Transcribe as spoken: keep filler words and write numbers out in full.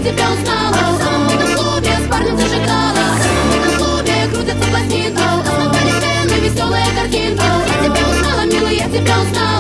тебя узнала. В самом пьяном клубе с парнем зажигала. В самом пьяном клубе крутятся пластинки. Основали сцены, веселая картинка. Я тебя узнала, милый, я тебя узнала.